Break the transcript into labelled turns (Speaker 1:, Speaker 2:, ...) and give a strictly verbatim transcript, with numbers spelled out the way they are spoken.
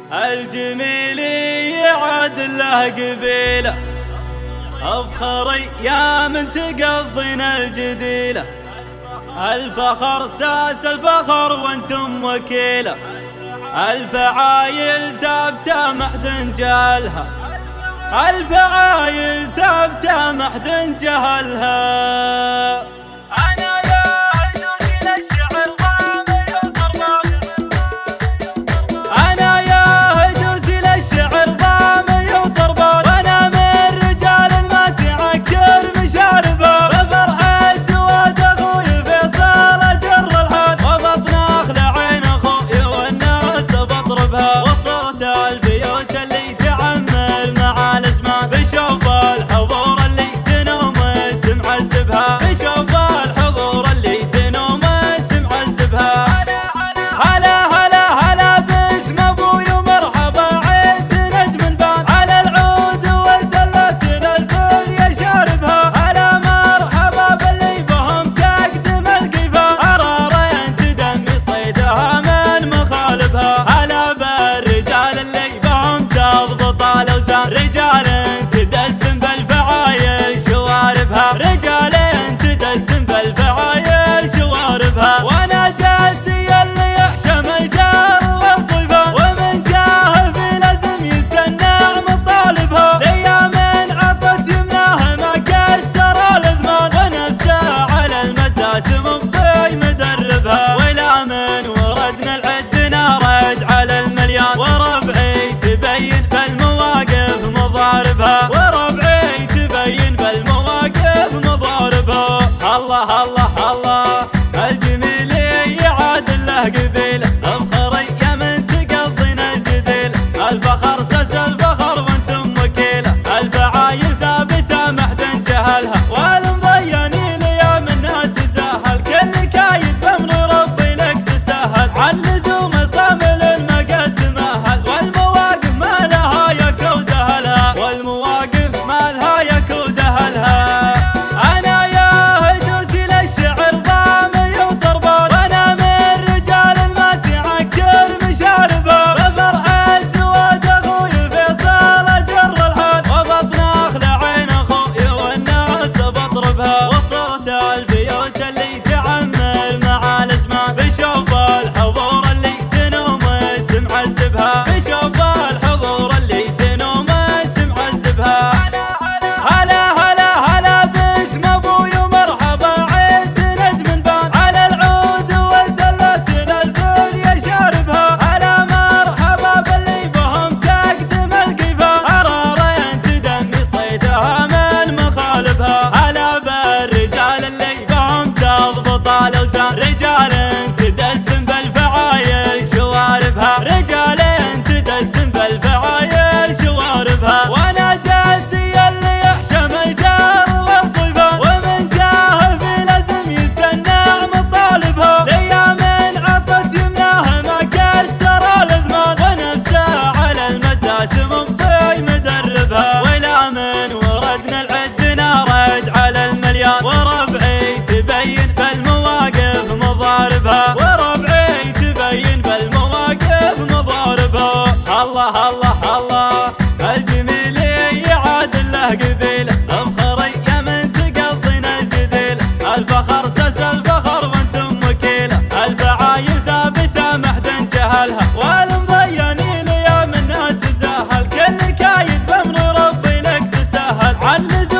Speaker 1: الجميل يعد له قبيله، افخر يا من تقضينا الجديله. الفخر ساس الفخر وانتم وكيله، الفعايل ثابته ما حد جهلها، الفعايل ثابته ما حد جهلها. رجال تدسم بالفعايل شواربها، رجال تدسم بالفعايل شواربها. وانا جدي اللي يحشم الجار والضيفه، ومن جاه في لازم يسنع مطالبها. ليا من عطت يمناه ما كسر الازمان، ونفسه على المدات مضي مدربها. ولا من وردنا العدنا رد على المليان، وربعي تبين بالمواقف مضاربها، وربعي تبين بالمواقف مضاربها. الله الله الله الجميل يعاد له قبيله، افخر يا من تقضينا الجديل. الفخر ساس الفخر وانتم وكيله، الفعايل ثابته ما حد جهلها، والمضيانين يا منها تسهل. كل كايد بامر ربي لك تسهل، عن لزوم صامل ما قد تمهل. والمواقف ما لها يكود اهلها، والمواقف ما لها يكود اهلها. انا يا هدوسي للشعر ضامي وضربان، وانا من رجال ما تعكر مشاربه. بفرحة زواج اخوي فيصل اجر الحال، وبطن اخلع عين اخوي والناس بطربها. وصوت البيوت اللي تعمر مع الازمان، بشوف الحضور اللي تنوم سمع الزبها، بشوف الحضور اللي تنوم سمع الزبها. هلا هلا هلا باسم ابوي ومرحبا، عيد نجم بان على العود والدلة للدنيا شاربها. هلا مرحبا باللي بهم تقدم القيفة، عرارين تدمي صيدها من مخالبها. هلا بالرجال اللي بهم تضبط الاوزان، رجال تدسم بالفعايل شواربها، رجال تدسم بالفعايل شواربها. وانا جدي اللي يحشم الجار والضيفه، ومن جاه في لازم يسنع مطالبها. ليا من عطت يمناه ما كسر الازمان، ونفسه على المدات مضي مدربها. ولا من وردنا العدنا رد على المليان، وربعي تبين بالمواقف مضاربها، وربعي تبين بالمواقف مضاربها. الله الله الله الجميل يعاد له قبيله، افخر يا من تقضينا الجديل. الفخر ساس الفخر وانتم وكيله، الفعايل ثابته ما حد جهلها، والمضيانين يا منها تسهل. كل كايد بامر ربي لك تسهل، عن لزوم